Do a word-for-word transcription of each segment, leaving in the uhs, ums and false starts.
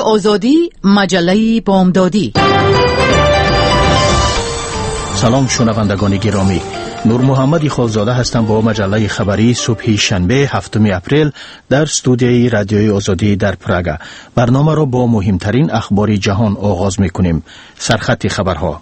آزادی، مجله بامدادی. سلام شنوندگان گرامی، نور محمد خالزاده هستم با مجله خبری صبح شنبه هفتم اپریل در استودیوی رادیوی آزادی در پراگ. برنامه را با مهمترین اخبار جهان آغاز می‌کنیم. سرخط خبرها.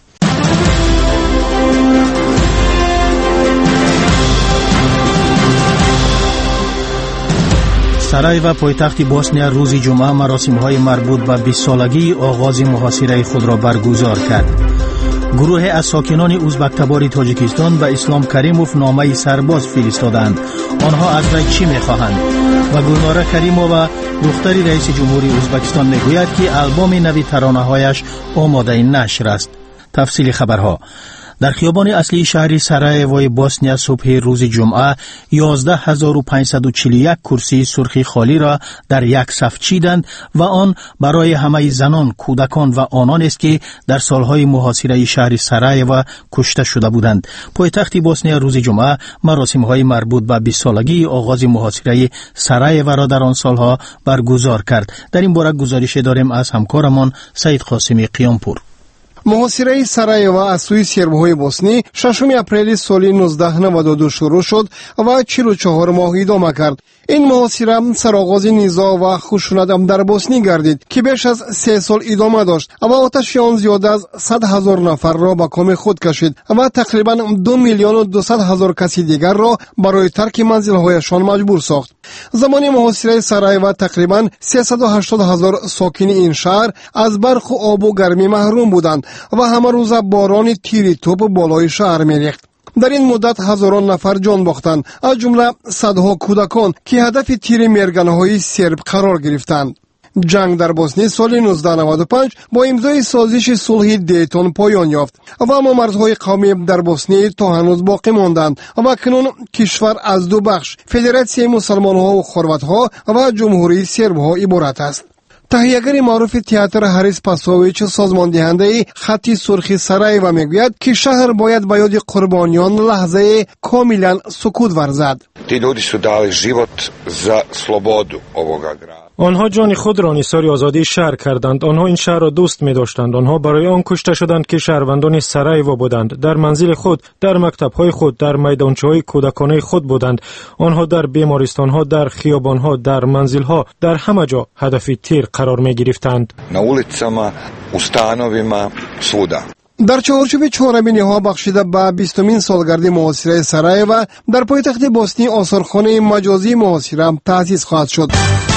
سرایو پایتخت بوسنیا روز جمعه مراسم‌های مربوط به بیست سالگی آغاز محاصره خود را برگزار کرد. گروه از ساکنان ازبک‌تبار تاجیکستان به اسلام کریموف نامه سرباز فرستادند. آنها از وی چی می‌خواهند؟ و گلناره کریمووا دختر رئیس جمهوری ازبکستان میگوید که آلبوم نوی ترانه‌هایش آماده نشر است. تفصیل خبرها. در خیابان اصلی شهر سرایوی بوسنیا صبح روز جمعه یازده هزار و پانصد و چهل و یک کرسی سرخی خالی را در یک صف چیدند و آن برای همه زنان، کودکان و آنان است که در سالهای محاصره شهر سرایو کشته شده بودند. پایتخت بوسنیا روز جمعه مراسم‌های مربوط به بیست سالگی آغاز محاصره سرایو را در آن سالها برگزار کرد. در این باره گزارش داریم از همکارمان سعید قاسمی قیامپور. محاصره سرایو از سوی سربهای بوسنی ششم اپریل سال نوزده نود و دو شروع شد و چهل و چهار ماه ادامه کرد. این محاصره سرآغاز نزاع و خشونت در بوسنی گردید که بیش از سه سال ادامه داشت و آتش آن زیاده از صد هزار نفر را به کام خود کشید و تقریبا دو میلیون و دویست هزار کسی دیگر را برای ترک منزل‌هایشان مجبور ساخت. زمان محاصره سرایو تقریبا سیصد و هشتاد هزار ساکن این شهر از برق و آب و گرمی محروم بودند و همه روز باران تیر توپ بالای شهر می‌ریخت. در این مدت هزاران نفر جان باختند، از جمله صدها کودکان که هدف تیر میرگن‌های سرب قرار گرفتند. جنگ در بوسنی سال نوزده نود و پنج با امضای سازش صلح دیتون پایان یافت و اما مرزهای قومی در بوسنی تا هنوز باقی ماندند و اکنون کشور از دو بخش، فدراسیون مسلمان‌ها و خروات‌ها و جمهوری سرب‌ها عبارت است. تهیه‌گر معروف تئاتر هریس پاسوویچ سازمان دهنده خط سرخ سرایو میگوید که شهر باید به یاد قربانیان لحظه کاملا سکوت ورزد. Ti ljudi su dali život za slobodu ovoga grada. آنها جان خود را نثار آزادی شهر کردند. آنها این شهر را دوست می داشتند. آنها برای آن کشته شدند که شهروندان سرایو بودند. در منزل خود، در مکتب‌های خود، در میدانچه‌های کودکانه خود بودند. آنها در بیمارستان‌ها، در خیابان‌ها، در منزل‌ها، در همه جا هدف تیر قرار می گرفتند. Na ulicama, u stanovima, svuda. در چهارچوب چهارمین ها بخشیده به بیستمین سالگرد محاصره سرایو در پایتخت بوسنی آثارخانه مجازی محاصره تأسیس خواهد شد.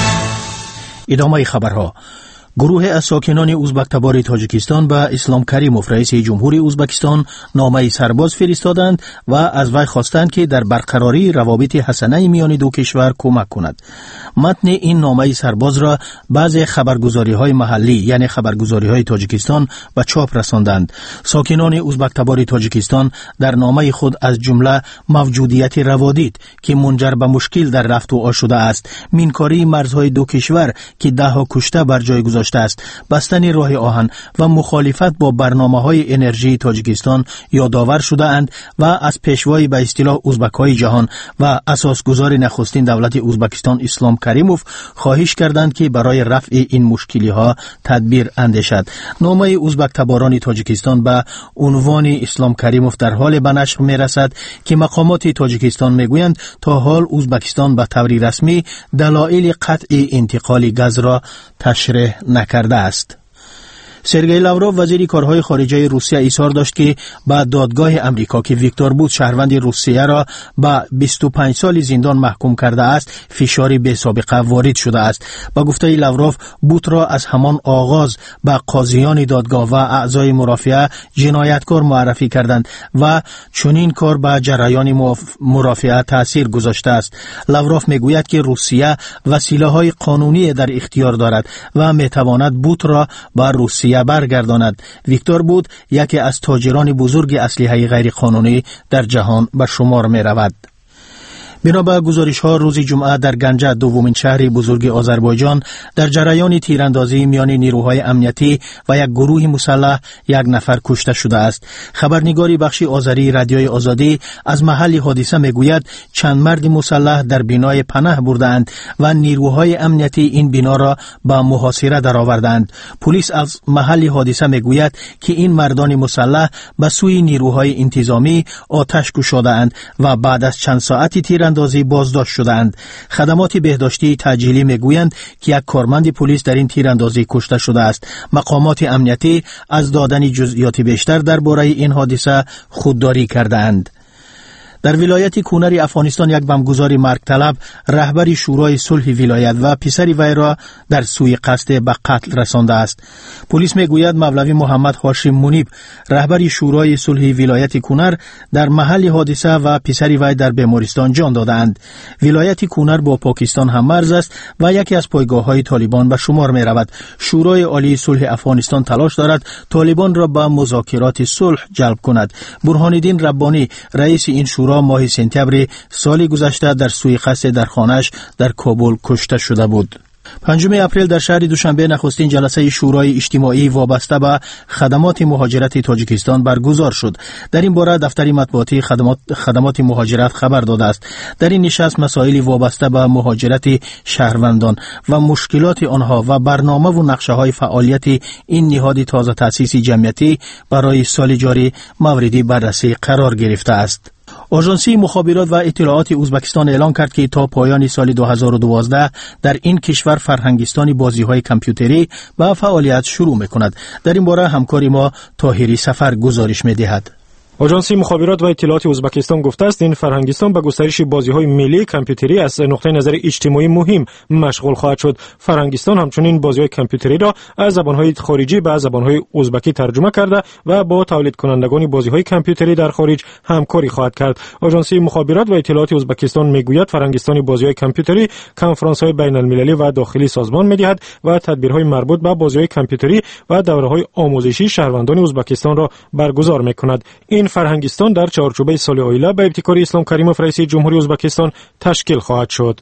ادامه خبرها. گروه از ساکنان ازبک‌تبار تاجیکستان به اسلام کریموف رئیس جمهوری ازبکستان نامه سرباز فرستادند و از وی خواستند که در برقراری روابط حسنه میان دو کشور کمک کند. متن این نامه سرباز را بعضی خبرگزاری‌های محلی یعنی خبرگزاری‌های تاجیکستان به چاپ رساندند. ساکنان ازبک‌تبار تاجیکستان در نامه خود از جمله موجودیت روادید که منجر به مشکل در رفت و آمد شده است، مینکاری مرزهای دو کشور که ده‌ها کشته بر جای گذاشته است، بستن راه آهن و مخالفت با برنامه‌های انرژی تاجیکستان یادآور شده اند و از پیشوای به اصطلاح ازبک‌های جهان و اساسگزار نخستین دولت ازبکستان اسلام کریموف خواهش کردند که برای رفع این مشکلی‌ها تدبیر اندیشد. نامه ازبک‌تباران تاجیکستان به عنوان اسلام کریموف در حال به نشر می‌رسد که مقامات تاجیکستان می‌گویند تا حال ازبکستان به طور رسمی دلایل قطع انتقال گاز را تشریح نکرده است. سرگئی لاوروف وزیر کارهای خارجه روسیه اظهار داشت که با دادگاه امریکا که ویکتور بوت شهروند روسیه را به بیست و پنج سال زندان محکوم کرده است فشاری بی سابقه وارد شده است. با گفته لاوروف بوت را از همان آغاز به قاضیان دادگاه و اعضای مرافعه جنایتکار معرفی کردند و چنین کار به جریان مرافعه تاثیر گذاشته است. لاوروف میگوید که روسیه وسیله‌های قانونی در اختیار دارد و میتواند بوت را به روسیه برگرداند. ویکتور بوت یکی از تاجران بزرگ اسلحه غیر قانونی در جهان به شمار می رود. بنابر گزارش‌ها روز جمعه در گنجه دومین شهر بزرگ آذربایجان در جریان تیراندازی میان نیروهای امنیتی و یک گروه مسلح یک نفر کشته شده است. خبرنگاری بخش آذری رادیوی آزادی از محل حادثه میگوید چند مرد مسلح در بنای پناه بردند و نیروهای امنیتی این بنا را به محاصره درآوردند. پلیس از محل حادثه میگوید که این مردان مسلح به سوی نیروهای انتظامی آتش گشودند و بعد از چند ساعتی تیراندازی بازداشت شدند. خدمات بهداشتی تجلیلی میگویند که یک کارمند پلیس در این تیراندازی کشته شده است. مقامات امنیتی از دادن جزئیات بیشتر درباره این حادثه خودداری کردند. در ولایت کونر افغانستان یک بمبگذار مرگ طلب رهبر شورای صلح ولایت و پسر وی را در سوی قصد به قتل رسانده است. پلیس میگوید مولوی محمد هاشم منیب رهبر شورای صلح ولایت کونر در محل حادثه و پسر وی در بیمارستان جان دادند. ولایت کونر با پاکستان هم مرز است و یکی از پایگاه‌های طالبان به شمار می رود. شورای عالی صلح افغانستان تلاش دارد طالبان را به مذاکرات صلح جلب کند. برهان الدین ربانی رئیس این شورای ماه سپتامبر سال گذشته در سوی قصد در خانه‌اش در کابل کشته شده بود. پنجم اپریل در شهر دوشنبه نخستین جلسه شورای اجتماعی وابسته به خدمات مهاجرت تاجیکستان برگزار شد. در این باره دفتر مطبوعاتی خدمات خدمات مهاجرت خبر داده است. در این نشست مسائل وابسته به مهاجرت شهروندان و مشکلات آنها و برنامه و نقشه‌های فعالیت این نهاد تازه تأسیسی جمعیتی برای سال جاری موردی بررسی قرار گرفته است. آژانسی مخابرات و اطلاعات ازبکستان اعلام کرد که تا پایان سال دو هزار و دوازده در این کشور فرهنگستان بازی‌های کامپیوتری به فعالیت شروع می‌کند. در این باره همکار ما طاهری سفر گزارش می‌دهد. آژانس مخابرات و اطلاعات ازبکستان گفته است این فرهنگستان به گسترش بازی‌های ملی کامپیوتری از نقطه نظر اجتماعی مهم مشغول خواهد شد. فرهنگستان همچنین بازی‌های کامپیوتری را از زبان‌های خارجی به زبان‌های ازبکی ترجمه کرده و با تولید کنندگان بازی‌های کامپیوتری در خارج همکاری خواهد کرد. آژانس مخابرات و اطلاعات ازبکستان میگوید فرهنگستان بازی‌های کامپیوتری کنفرانس‌های بین‌المللی و داخلی سازمان می‌دهد و تدبیرهای مربوط به بازی‌های کامپیوتری و دوره‌های آموزشی شهروندان ازبکستان را برگزار می‌کند. این فرهنگستان در چارچوبه سال آینده به ابتکار اسلام کریموف رئیس جمهوری ازبکستان تشکیل خواهد شد.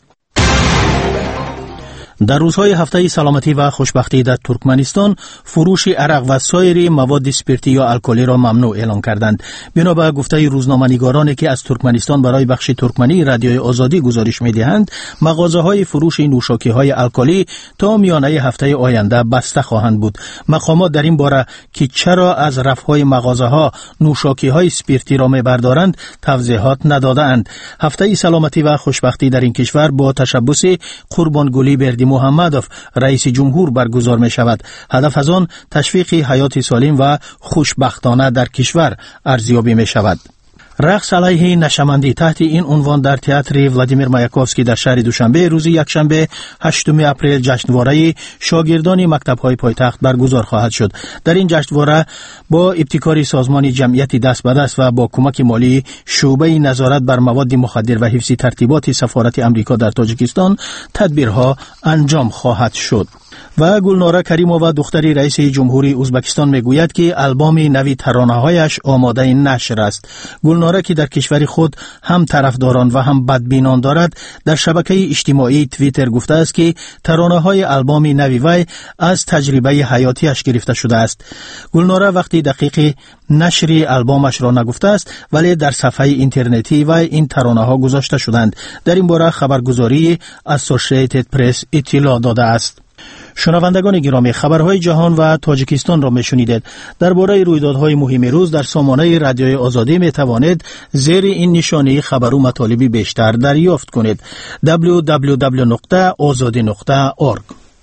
در روزهای هفته سلامتی و خوشبختی در ترکمنستان فروش عرق و سایر مواد اسپریتی یا الکلی را ممنوع اعلام کردند. بنابر گفته روزنامه‌نگارانی که از ترکمنستان برای بخش ترکمنی رادیوی آزادی گزارش می‌دهند، مغازه‌های فروش نوشاکی‌های الکلی تا میانه هفته آینده بسته خواهند بود. مقامات در این باره که چرا از رفع‌های مغازه‌ها نوشاکی‌های اسپریتی را می‌بردارند توضیحات نداده‌اند. هفته سلامتی و خوشبختی در این کشور با تشبث قربانگلی بردی محمدوف رئیس جمهور برگزار می شود. هدف از آن تشویق حیات سالم و خوشبختانه در کشور ارزیابی می شود. رقص علیه نشمندی تحت این عنوان در تئاتر ولادیمیر مایاکوفسکی در شهر دوشنبه روز یکشنبه هشتم اپریل جشنواره شاگردان مکتب‌های پایتخت برگزار خواهد شد. در این جشنواره با ابتکار سازمان جمعیت دست به دست و با کمک مالی شعبه نظارت بر مواد مخدر و حفظ ترتیبات سفارت امریکا در تاجیکستان تدبیرها انجام خواهد شد. و گلناره کریمووا دختری رئیس جمهوری ازبکستان میگوید که آلبوم نوی ترانه‌هایش آماده نشر است. گلناره که در کشور خود هم طرفداران و هم بدبینان دارد، در شبکه اجتماعی توییتر گفته است که ترانه‌های آلبوم نوی وی از تجربه حیاتیش گرفته شده است. گلناره وقتی دقیق نشر آلبومش را نگفته است، ولی در صفحه اینترنتی و این ترانه‌ها گذاشته شدند. در این باره خبرگزاری اسوسییتد پرس اطلاع داده است. شنوندگان گرامی، خبرهای جهان و تاجیکستان را میشنیدید. درباره رویدادهای مهم روز در سامانه رادیوی آزادی می توانید زیر این نشانی خبر و مطالبی بیشتر دریافت کنید. دبلیو دبلیو دبلیو نقطه آزادی نقطه اورگ.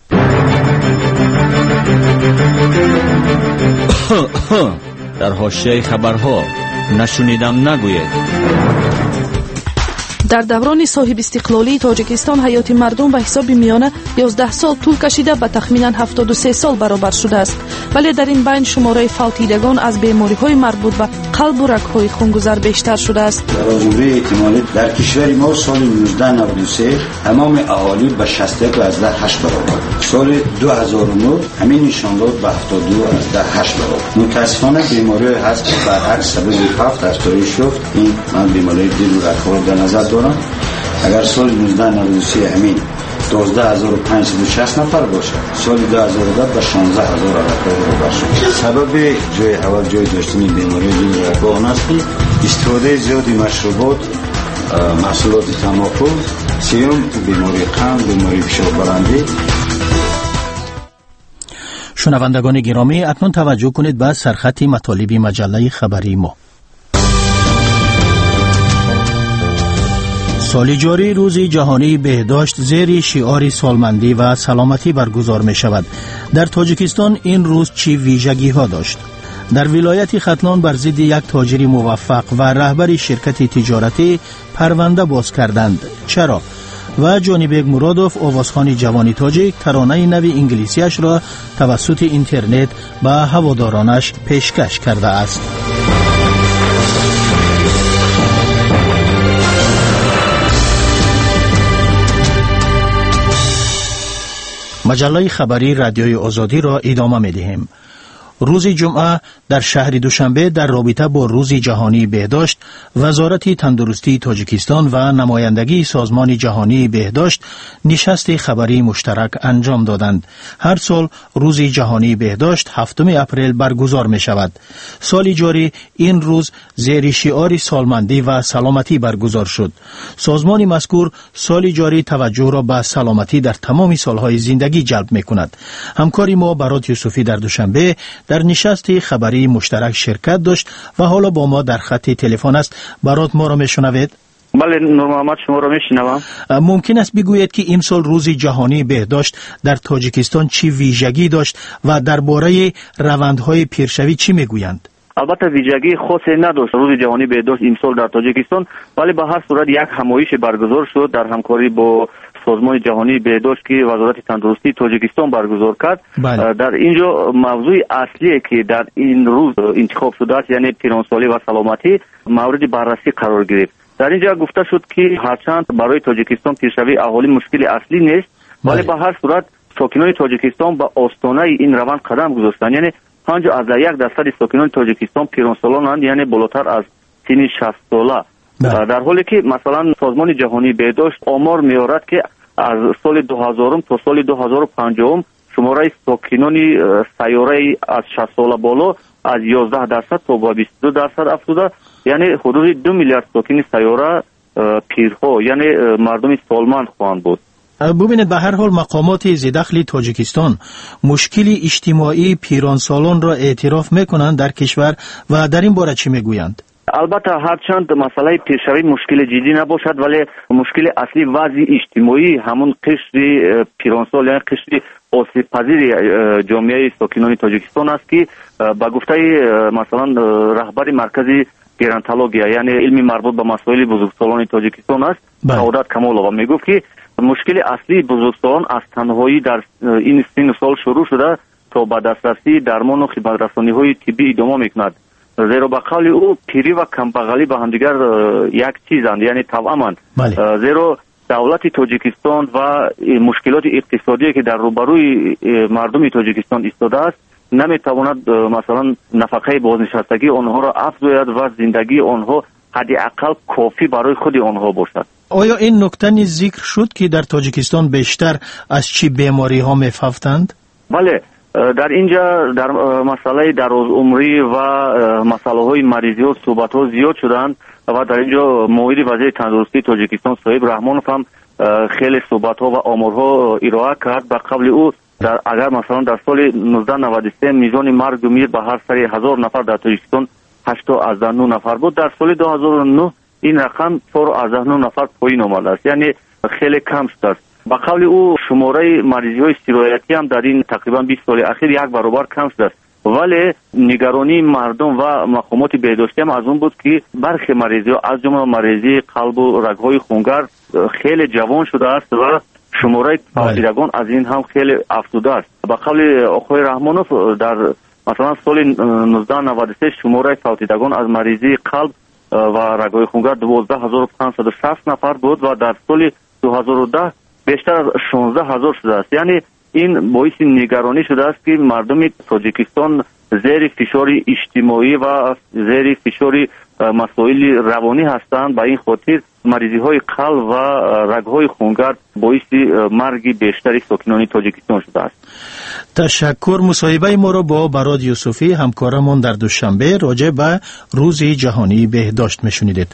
در حاشیه خبرها نشنیدم نگوید. در دوران صاحب استقلالی تاجیکستان حیات مردم به حساب میانه یازده سال طول کشیده به تخمینا هفتاد و سه سال برابر شده است، ولی در این بین شماره فوتیدگان از بیماری‌های مربوط به قلب و رگ‌های خونگذر بیشتر شده است. در آزمایش احتمالی در کشور ما سال نوزده نود و سه تمام اهالی به شصت و یک از ده هشت برابر، سال دو هزار و نه همین نشان داد به هفتاد و دو از ده هشت برابر. متاسفانه بیماری هست که برعکس سبب هفت از تاریخ شفت. این من بیماری دل و رگ‌ها در نظر دارم. اگر سال نوزده نود و سه همین دوازده هزار و پانصد و شصت نفر باشد، سال دو هزار و ده به شانزده هزار افراد رو شد. سبب جای اول جای داشتن بیماری جلد رگ‌ها آن است که استفاده زیادی مشروبات، محصولات تمباکو، سوم بیماری قند، بیماری فشار بلندی. شنوندگان گرامی، اکنون توجه کنید به سرخط مطالب مجله خبری ما. سال جاری روز جهانی بهداشت زیر شعار سالمندی و سلامتی برگزار می شود. در تاجیکستان این روز چه ویژگی ها داشت؟ در ولایت ختلان بر ضد یک تاجر موفق و رهبر شرکت تجارتی پرونده باز کردند. چرا؟ و جانبیگ مرادوف آوازخوان جوانی تاجیک ترانه نوی انگلیسیش را توسط اینترنت به هوادارانش پیشکش کرده است. مجله خبری رادیوی آزادی را ادامه می دهیم. روز جمعه در شهر دوشنبه در رابطه با روز جهانی بهداشت، وزارت تندرستی تاجیکستان و نمایندگی سازمان جهانی بهداشت نشست خبری مشترک انجام دادند. هر سال روز جهانی بهداشت هفتم اپریل برگزار می شود. سال جاری این روز زیر شعار سالمندی و سلامتی برگزار شد. سازمان مذکور سال جاری توجه را به سلامتی در تمام سالهای زندگی جلب می کند. همکاری ما برات یوسفی در دوشنبه در نشست خبری مشترک شرکت داشت و حالا با ما در خط تلفن است. برات ما را میشنوید؟ بله نور محمد، شما را میشنوم. ممکن است بگویید که امسال روز جهانی بهداشت در تاجیکستان چی ویژگی داشت و درباره روندهای پیشروی چی میگویند؟ البته ویژگی خاصی نداشت روز جهانی بهداشت امسال در تاجیکستان، ولی به هر صورت یک همایش برگزار شد در همکاری با سازمان جهانی بهداشت که وزارت تندرستی تاجیکستان برگزار کرد. بله. در اینجا موضوع اصلی که در این روز انتخاب شده است یعنی پیرانسالی و سلامتی مورد بررسی قرار گرفت. در اینجا گفته شد که هرچند برای تاجیکستان پیشروی اهالی مشکل اصلی نیست، ولی به هر صورت ساکنان تاجیکستان به آستانه این روند قدم گذاشتند. یعنی پنجاه از یک درصد ساکنان تاجیکستان پیرانسالانند، یعنی بالاتر از سن شصت ساله. در حالی که مثلا سازمان جهانی بهداشت آمار می‌آورد که از سال دو هزار تا سال دو هزار و پنجاه شماره ساکنان سیاره از شصت ساله بالا از یازده درصد تا به بیست و دو درصد افزوده، یعنی حدود دو میلیارد ساکن سیاره پیرها یعنی مردم سالمند خواهند بود. ببینید به هر حال مقامات ذی‌دخل تاجیکستان مشکل اجتماعی پیرانسالان را اعتراف میکنند در کشور و در این باره چی میگویند؟ البته هرچند مسئله پیشروی مشکل جدی نباشد، ولی مشکل اصلی وضع اجتماعی همون قشر پیرانسال یعنی قشر آسیب پذیر جامعه ساکنان تاجیکستان است که با گفته مثلا رهبر مرکز گرانتولوژیا یعنی علم مربوط به مسائل بزرگسالان تاجیکستان است سعادت کمالووا میگفت که مشکل اصلی بزرگسالان از تنهایی در این سن سال شروع شده تا به دسترسی درمان و خدمت‌رسانی‌های طبی ادامه میکند. زیرا به قول او پیری و کمبغلی به همدیگر یک چیزند یعنی توأمند. زیرا دولت تاجیکستان و مشکلات اقتصادی که در روبروی مردم تاجیکستان ایستاده است نمیتواند مثلا نفقه بازنشستگی آنها را افزاید و زندگی آنها حداقل کافی برای خود آنها باشد. آیا این نکته نیز ذکر شد که در تاجیکستان بیشتر از چه بیماری ها میفهمند؟ بله، در اینجا در مسئله دراز عمری و مسئله های مریضی و صحبت ها زیاد شدند و در اینجا معاون وزیر تندرستی تاجیکستان صاحب رحمانوف هم خیلی صحبت ها و آمارها ارائه کرد. به قبل او در اگر مثلا در سال نوزده نود و سه میزان مرگ و میر به هر سر هزار نفر در تاجیکستان هشتاد و نه نفر بود، در سال دو هزار و نه این رقم چهار و نه نفر پایین آمده است، یعنی خیلی کم است. با قول او شماره مریضی های سرایتی هم در این تقریبا بیست سال اخیر یک برابر کم است، ولی نگرانی مردم و مقامات بهداشتی هم از اون بود که برخی مریضی ها از جمله مریضی قلب و رگ‌های خونگر خیلی جوان شده است و شماره فوتیدگان از این هم خیلی افزوده است. با قول آقای رحمانوف در مثلا سال نوزده نود و سه شماره فوتیدگان از مریضی قلب و رگ‌های خونگر دوازده هزار و پانصد و شصت نفر بود و در سال دو هزار و ده بیشتر از شانزده هزار شده است. یعنی این باعث نگرانی شده است که مردم تاجیکستان زیر فشار اجتماعی و زیر فشار مسائل روانی هستند. به این خاطر مریضی های قلب و رگ های خونگرد باعث مرگ بیشتر ساکنان تاجیکستان شده است. تشکر. مصاحبه ما را با براد یوسفی همکارمان در دوشنبه راجع به روز جهانی بهداشت میشنیدید.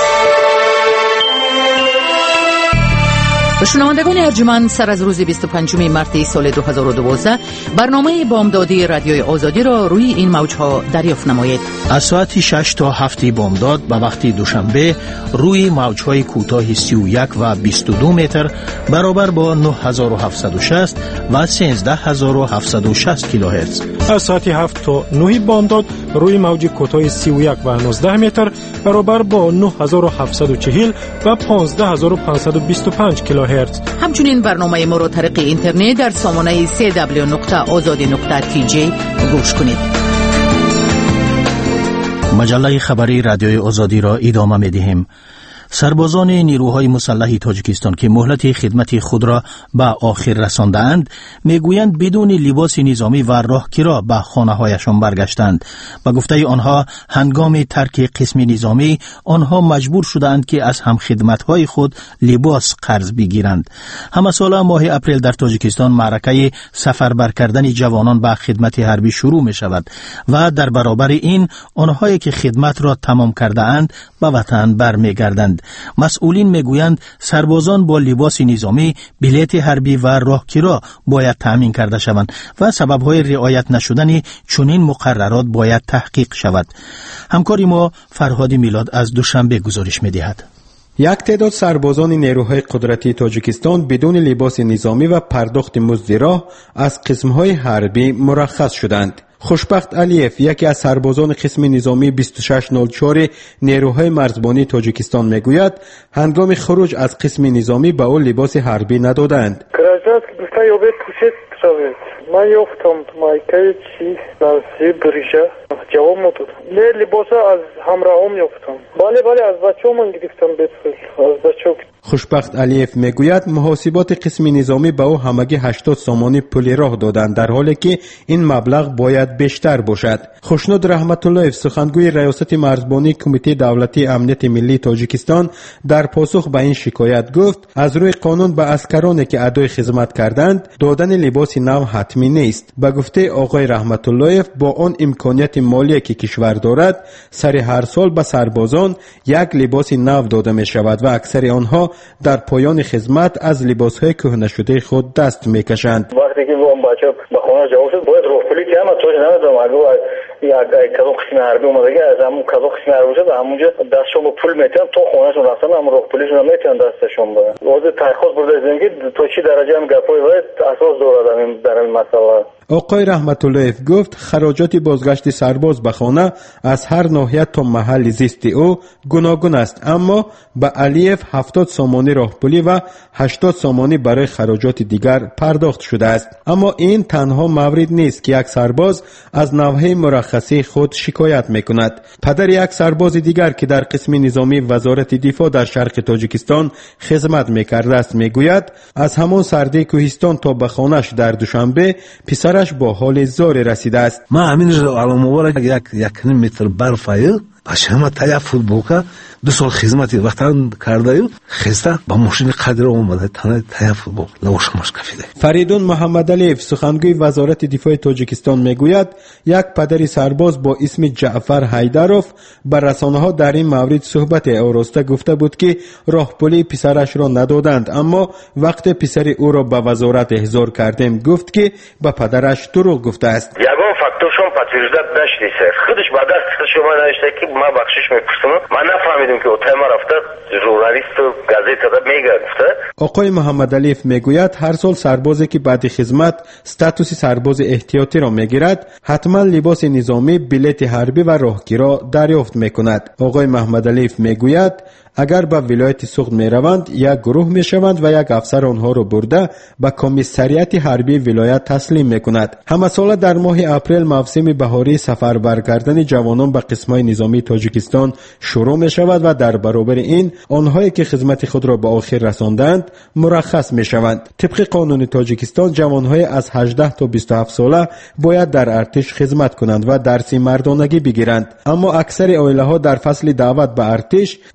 شنوندگان ارجمند، سر از روز بیست و پنجم مارس سال دو هزار و دوازده برنامه بامدادی رادیوی آزادی را روی این موجها دریافت نمایید. از ساعت شش تا هفت بامداد به وقت دوشنبه روی موجهای کوتاه سی و یک و بیست و دو متر برابر با نه هزار و هفتصد و شصت و سیزده هزار و هفتصد و شصت کیلوهرتز. از ساعت هفت تا نه بامداد روی موج کوتاه سی و یک و نوزده متر برابر با نه هزار و هفتصد و چهل و پانزده هزار و پانصد و بیست و پنج کیلوهرتز. همچنین برنامه ما را طریق اینترنت در سامانه سی دبلیو نقطه آزادی نقطه تی جی گوش کنید. مجله خبری رادیوی آزادی را ادامه می‌دهیم. سربازان نیروهای مسلح تاجیکستان که مهلت خدمت خود را به آخر رساندند میگویند بدون لباس نظامی و راهگیرا به خانه‌هایشان برگشتند. به گفته آنها هنگام ترک قسم نظامی آنها مجبور شدند که از هم خدمت‌های خود لباس قرض بگیرند. همه سال ماه اپریل در تاجیکستان معرکه سفربر کردن جوانان به خدمت حربی شروع می شود و در برابر این آنهایی که خدمت را تمام کرده اند به وطن برمیگردند. مسئولین میگویند سربازان با لباس نظامی، بلیت حربی و راهگیرا باید تامین کرده شوند و سببهای رعایت نشدن چنین مقررات باید تحقیق شود. همکاری ما فرهاد میلاد از دوشنبه گزارش می‌دهد. یک تعداد سربازان نیروهای قدرتی تاجیکستان بدون لباس نظامی و پرداخت مزد راه از قسم‌های حربی مرخص شدند. خوشبخت علیف، یکی از سربازان قسم نظامی بیست و شش صد و چهار نیروهای مرزبانی تاجیکستان میگوید هنگام خروج از قسم نظامی به او لباس حربی ندادند. من یافتم مایکه چی لازم بریشه جواب نداد. نه لباس از همراهم یافتم. بله بله از بچه‌ها من گرفتم بسیار از بچه‌ها. خوشبخت علیف میگوید محاسبات قسم نظامی به او همگی هشتاد سامانی پول راه دادند در حالی که این مبلغ باید بیشتر باشد. خوشنود رحمت الله سخنگوی ریاست مرزبانی کمیته دولتی امنیت ملی تاجیکستان در پاسخ به این شکایت گفت از روی قانون به عسکرانی که ادای خدمت کردند دادن لباس نو حتمی نیست. به گفته آقای رحمت الله با آن امکانیت مالی که کشور دارد سر هر سال به سربازان یک لباس نو داده می شود و اکثر آنها در پایان خدمت از لباس‌های کهنه شده خود دست می‌کشند. وقتی که اون بچه به خونه جواب شد باید روپولی که اما توش نمیدونم اگه یک کدو قسم حربی اومده از همون کدو قسم حربی شد همونجا دستشون با پول میتونن تو خونهشون رفتن اما روپولیشون نمیتونن دستشون بدن. واسه تحقیقات برده زنگی تو چی درجه هم گپای باید اساس داره در این مسئله. آقای رحمت الله گفت خراجات بازگشت سرباز به خانه از هر ناحیه تا محل زیست او گوناگون است، اما به علیف هفتاد سامانی راهپولی و هشتاد سامانی برای خراجات دیگر پرداخت شده است. اما این تنها مورد نیست که یک سرباز از نوحه مرخصی خود شکایت میکند. پدر یک سرباز دیگر که در قسم نظامی وزارت دفاع در شرق تاجیکستان خدمت میکرده است میگوید از همان سردی کوهستان تا به خانه‌اش در دوشنبه پسرش با حال زار رسیده است. ما همین علاموار یک یک متر برفایل باشم تا فوتبالکا دو سال خدمتی وقتان کرده خسته با ماشین قدر اومده تنها تا فوتبال لوش مشکفیده. فریدون محمد علیف سخنگوی وزارت دفاع تاجیکستان میگوید یک پدر سرباز با اسم جعفر حیدروف بر رسانه‌ها در این مورد صحبت آراسته گفته بود که راهپولی پسرش را ندادند، اما وقت پسر او را به وزارت احضار کردیم گفت که به پدرش دروغ گفته است. یگان فاکتورشون подтверждать نشده. خودش بعد از شما نوشته که ما بخشش میپرسم. من نفهمیدم که اوتای ما رفته ژورنالیست و گازیته دا میگفته. آقای محمد علیف میگوید هر سال سربازی که بعد خدمت استاتوس سرباز احتیاطی را میگیرد حتما لباس نظامی، بلیت حربی و راهگیرا دریافت میکند. آقای محمد علیف میگوید اگر به ولایت سوخت می روند یک گروه می شوند و یک افسر آنها را برده به کمیساریات حربی ولایت تسلیم می کند. همه سال در ماه اپریل موسم بهاری سفربر کردن جوانان به قسم‌های نظامی تاجیکستان شروع می شود و در برابر این آنهایی که خدمت خود را به آخر رساندند مرخص می شوند. طبق قانون تاجیکستان جوانهای از هجده تا بیست و هفت ساله باید در ارتش خدمت کنند و درس مردانگی بگیرند، اما اکثر عائله ها در فصل دعوت به ارتش بچه‌های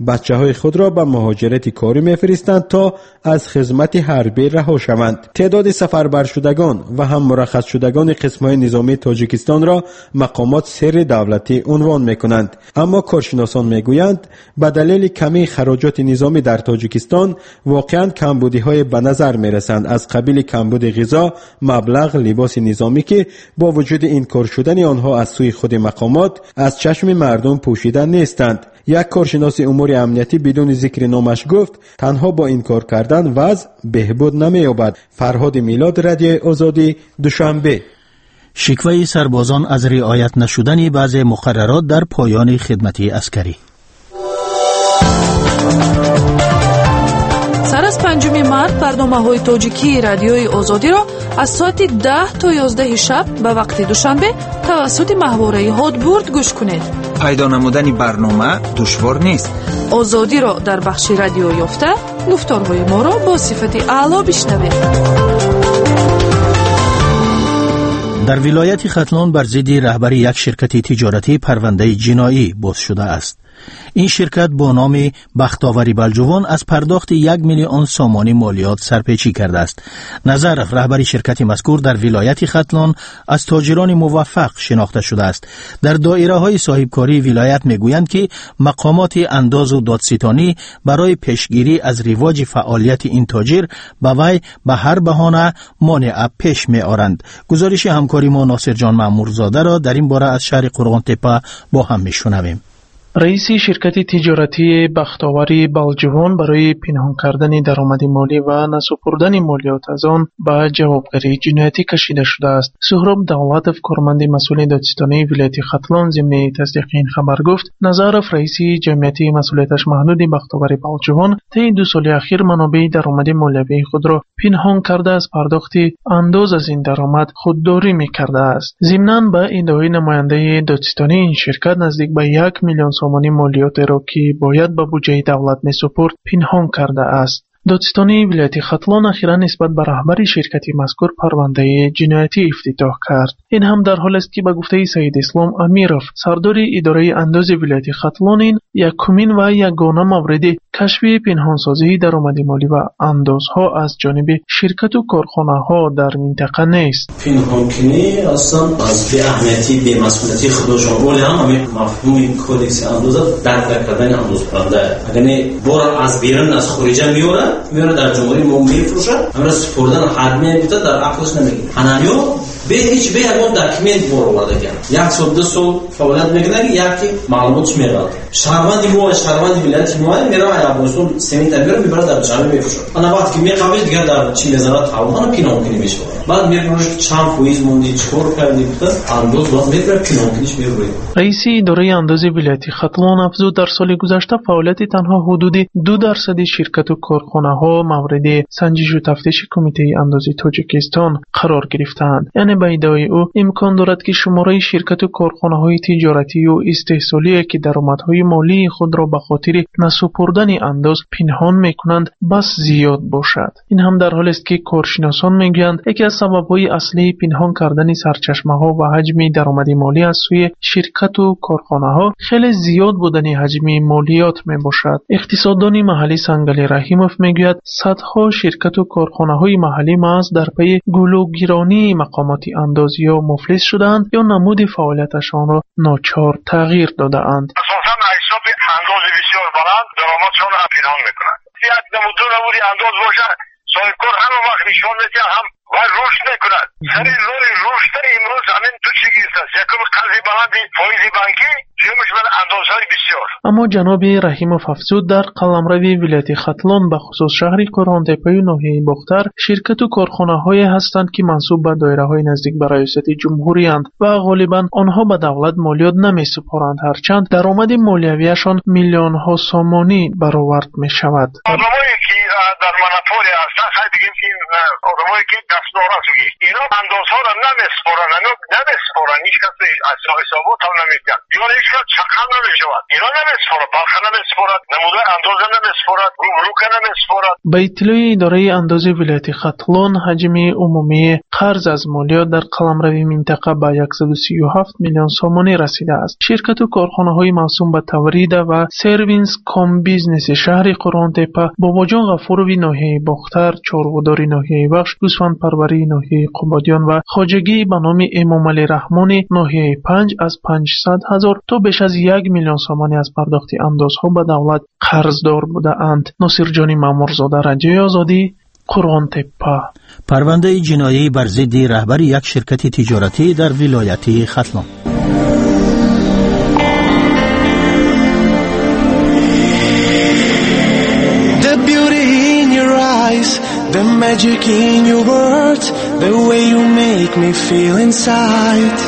فرزندهای خود را به مهاجرت کاری می‌فرستند تا از خدمت حربی رها شوند. تعداد سفربر شدگان و هم مرخص شدگان قسم‌های نظامی تاجیکستان را مقامات سر دولتی عنوان می‌کنند، اما کارشناسان می‌گویند به دلیل کمی خراجات نظامی در تاجیکستان واقعاً کمبودی‌های به نظر می‌رسند از قبیل کمبود غذا، مبلغ، لباس نظامی که با وجود این کار شدن آنها از سوی خود مقامات از چشم مردم پوشیده نیستند. یک کارشناس امور امنیتی بدون ذکر نامش گفت تنها با این کار کردن وضع بهبود نمی‌یابد. فرهاد میلاد، رادیوی آزادی، دوشنبه. شکوه سربازان از رعایت نشدن بعضی مقررات در پایان خدمت عسکری. سر از پنجم مارس برنامه‌های تاجیکی رادیوی آزادی را از ساعت ده تا یازده شب به وقت دوشنبه توسط ماهواره هادبورد گوش کنید. پیدا نمودن برنامه دشوار نیست. آزادی را در بخش رادیو یافته گفتارهای ما را با صفت اعلی بشنوید. در ولایت ختلان بر ضد رهبر یک شرکت تجارتی پرونده جنایی باز شده است. این شرکت با نام بختاوری بلجوان از پرداخت یک میلیون سامانی مالیات سرپیچی کرده است. نظر رهبر شرکت مذکور در ولایت ختلان از تاجران موفق شناخته شده است. در دایره های صاحبکاری ولایت میگویند که مقامات انداز و دادستانی برای پیشگیری از رواج فعالیت این تاجر به وی به هر بهانه مانع پیش می آورند. گزارش همکاری ما ناصر جان مامورزاده را در این باره از شهر قرغان تپه با هم میشنویم. رئیس شرکت تجارتی بختاوری بلجوان برای پنهان کردن درآمد مالی و نسپردن مالیات از آن به جوابگری جنایتی کشیده شده است. سهراب دولتов کارمند مسئول دادستانی ولایت ختلان ضمن تصدیق این خبر گفت نظرов رئیس جمعیت مسئولیتش محدود بختاوری بلجوان طی دو سال اخیر منابع درآمد مالیوی خود را پنهان کرده از پرداخت انداز از این درآمد خودداری می‌کرده است. ضمناً به ادعای نماینده دادستانی این شرکت نزدیک به یک میلیون سامانی مالیات را که باید به بودجه دولت می‌سپرد پنهان کرده است. دادستانی ولایت ختلان اخیراً نسبت به رهبر شرکت مذکور پرونده جنایتی افتتاح کرد. این هم در حالی است که به گفته سید اسلام امیرов سردار اداره انداز ولایت ختلان این یکمین و یگانه مورد کشف پنهانسازی درآمد مالی و اندازها از جانب شرکت و کارخانه‌ها در منطقه نیست. پنهانکنی اصلا از بی اهمیتی بی مسئولیتی خودشان ولی هم همین مفهوم کدکس اندازه درک کردن انداز پرونده یعنی برای از بیرون از خارج میاره میاره در جمهوری ما میفروشه امروز سپردن حتمی میگه در عقلش نمیگه هنانیو به هیچ به همون داکیومنت برآورده کرد یک سال دو سال فعالیت میکنه یکی معلوماتش میاد شهروند ما شهروند ولایت ما میره افغانستان سمت میره میبره در جامعه میفروشه انا وقتی که میقبل دیگه در چین نظارت تعاون پینونکنی میشه بعد میفروشه چند فویز موندی چهار کردی بود انداز باز میره پینونکنیش میره. رئیس اداره انداز ولایت ختلان افزود در سال گذشته فعالیت تنها حدود دو درصد شرکت و کارخانه‌ها مورد سنجش و تفتیش کمیته اندازی تاجیکستان قرار گرفتند. یعنی به ادعای او امکان دارد که شماره شرکت و کارخانه‌های تجارتی و استحصالی که درآمدهای مالی خود را به خاطر نسپردن انداز پنهان می‌کنند بس زیاد باشد. این هم در حالی است که کارشناسان می‌گویند یکی از سبب‌های اصلی پنهان کردن سرچشمه‌ها و حجم درآمد مالی از سوی شرکت و کارخانه‌ها خیلی زیاد بودن حجم مالیات میباشد. اقتصاددان محلی سنگلی رحیمov میگوید صدها شرکت و کارخانه‌های محلی محض در پی گلوگیرانی مقامات اندازی یا مفلس شدند یا نمود فعالیتشان را ناچار تغییر داده‌اند. اساساً حساب انداز بسیار بلند درآمدشان را پنهان میکنند. یک نمودار نمودی انداز باشد صاحبکار هم وقت نشان میده هم و رشد نکند. سری راه رشد امروز همین دو چیز است. یکم قرض بلند فایز بانکی دومش بر اندازهای بسیار. اما جناب رحیمov افزود در قلمروی ولایت ختلان به خصوص شهر قرغان تپه و ناحیه باختر شرکت و کارخانه‌هایی هستند که منسوب به دایره‌های نزدیک به ریاست جمهوری اند و غالباً آنها به دولت مالیات نمی‌سپارند هرچند درآمد مالیویشان میلیون‌ها سامانی برآورد می‌شود. آدمایی که در مناپولی هستند خیلی دیگه این آدمایی که دستدار است اینا اندازها را نمی‌سپارند، اینا نمی‌سپارند، هیچ کس حسابات هم نمیکرد. ایران هیچ وقت چقدر نمیشود. ایران نمیسپارد، بلخه نمیسپارد، نموده اندازه نمیسپارد، روکه نمیسپارد. به اطلاع اداره اندازه ولایت ختلان، حجم عمومی قرض از مالیات در قلمرو منطقه به صد و سی و هفت میلیون سامانه رسیده است. شرکت و کارخانه‌های موسوم به تورید و سروینس کام بیزنس شهر قرآن تپه، باباجان غفوروی ناحیه باختر، چاروداری ناحیه بخش، گوسفند پروری ناحیه قبادیان و خواجگی به نام امام علی رحمانی ناحیه پنج از پانصد هزار تا بیش از یک میلیون سامانه از پرداخت اندازها به دولت قرضدار بوده اند. ناصر جانی مامورزاده، رادیوی آزادی، قرآن تپه. پرونده جنایی بر ضد رهبر یک شرکت تجارتی در ولایت ختلان. The magic in your words, the way you make me feel inside,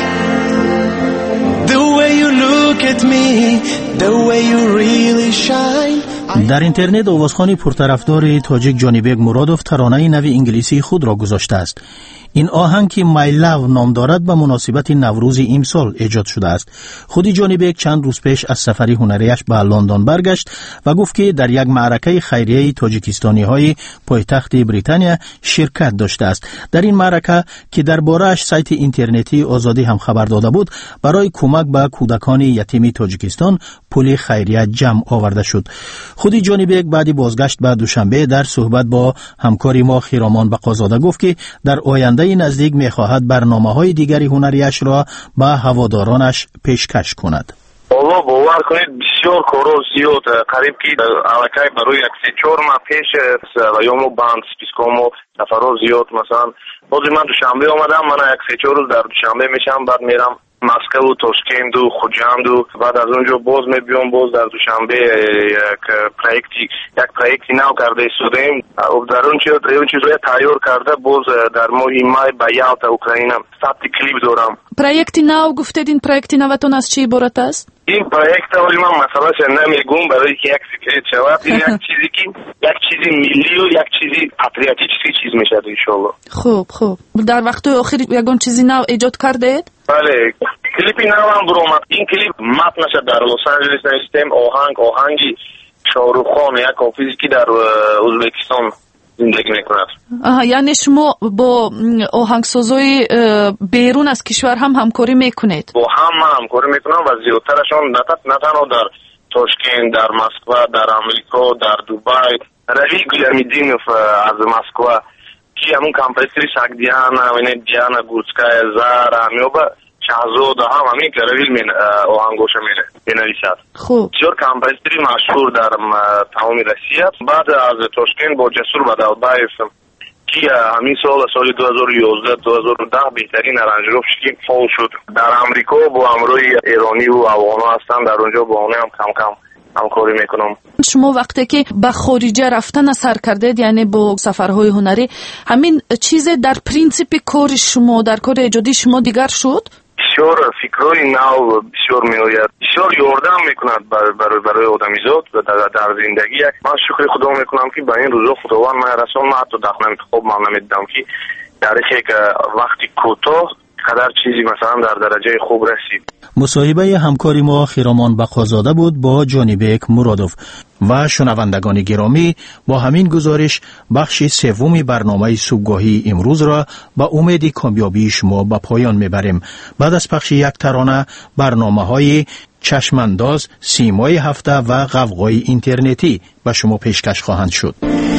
the way you look at me, the way you really shine. در اینترنت آوازخوان پرطرفدار تاجیک جانی بیگ مرادوف ترانه نوی انگلیسی خود را گذاشته است. این آهنگ که مای لاو نام دارد به مناسبت نوروز امسال ایجاد شده است. خودی جانی بیگ چند روز پیش از سفری هنریش به لندن برگشت و گفت که در یک معرکه خیریه تاجیکستانی های پایتخت بریتانیا شرکت داشته است. در این معرکه که درباره‌اش سایت اینترنتی آزادی هم خبر داده بود، برای کمک به کودکان یتیم تاجیکستان پول خیریه جمع آورده شد. خودی جانی بیگ بعد بازگشت به دوشنبه در صحبت با همکاری ما خیرامان بقازاده گفت که در آینده نزدیک می‌خواهد برنامه‌های دیگری هنریش را به هوادارانش پیشکش کند. والله باور کنید بسیار کارا زیاد قریب که الکی برای یک سه چهار ماه پیش و یومو باند سپیسکومو سفرها زیاد، مثلا بازی من دوشنبه آمدم، من یک سه چهار روز در دوشنبه میشم، بعد میرم مسکو و تاشکند و خوجند و بعد از اونجا باز میبیام، باز در دوشنبه یک پروژکتی یک پروژکتی نو کرده سودیم و در اون چیز اون چیزای تیار کرده، باز در ماه مای به یالتا اوکراینا ثبت کلیپ دارم. پروژکتی نو گفتید، این پروژکتی نوتون از چی عبارت است؟ این پروژکت ولی من مثلا نمیگم برای که یک سکرت شود، این یک چیزی که یک چیزی ملی و یک چیزی پاتریوتیکی چیز میشه ان شاء الله. خوب خوب. در وقت آخر یگان چیزی نو ایجاد کردید؟ بله، کلیپی نو هم برآمد. این کلیپ متنش در لس آنجلس نوشتم، آهنگ آهنگی شاهرخ خان، یک حافظی که در ازبکستان زندگی میکند. آها، یعنی شما با آهنگسازای بیرون از کشور هم همکاری میکنید؟ با هم من همکاری میکنم و زیادترشان نه تنها در تاشکند، در مسکو، در امریکا، در دبی. روی گلیرمیدینوف از مسکو که همون کمپیوتری ساگدیانا و نه دیانا گورسکای زار همیوبا شهزاد هم همین که رویل من آهنگوش میره بنویسد. خوب. بسیار کمپیوتری مشهور در تمام روسیه. بعد از تاشکند با جسور بدلبایف که همین سال سال دو هزار و یازده دو هزار و ده بهترین ارنجروفش که فول شد. در امریکا با همراه ایرانی و افغانا هستن، در اونجا با اونها هم کم کم همکاری میکنم. شما وقتی که به خارجه رفتن سر کردید، یعنی با سفرهای هنری، همین چیز در پرینسیپ کار شما، در کار ایجادی شما دیگر شد؟ بسیار فکرهای نو بسیار میآید، بسیار یاردم میکند برای برای برای آدمیزاد در, در زندگی. من شکر خدا میکنم که به این روزا خداوند من رسون، من حتی دخل خب من نمیدیدم که در یک وقتی کوتاه قدر چیزی مثلا در درجه خوب رسید. مصاحبه همکاری ما خیرامان بقازاده بود با جانی بیگ مرادوف. و شنوندگان گرامی، با همین گزارش بخش سوم برنامه صبحگاهی امروز را با امید کامیابی شما به پایان میبریم. بعد از پخش یک ترانه، برنامه های چشمانداز، سیمای هفته و غوغای اینترنتی به شما پیشکش خواهند شد.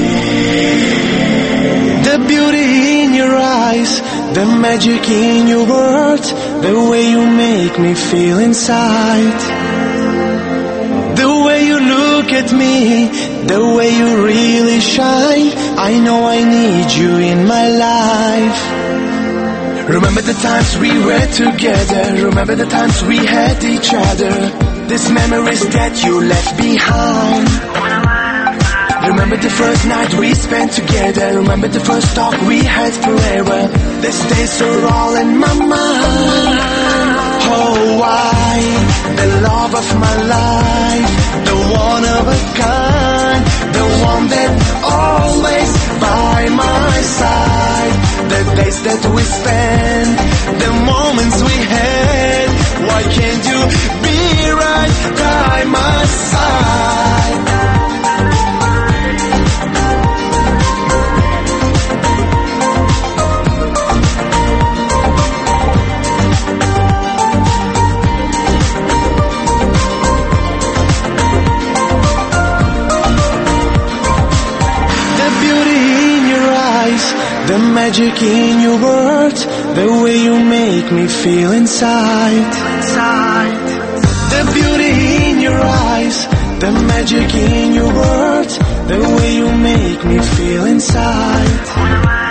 The beauty in your eyes, the magic in your words, the way you make me feel inside, the way you look at me, the way you really shine. I know I need you in my life. Remember the times we were together, remember the times we had each other, these memories that you left behind. Remember the first night we spent together, remember the first talk we had forever. These days are all in my mind. Oh, why? The love of my life, the one of a kind, the one that always by my side. The days that we spent, the moments we had, the magic in your words, the way you make me feel inside. The beauty in your eyes, the magic in your words, the way you make me feel inside.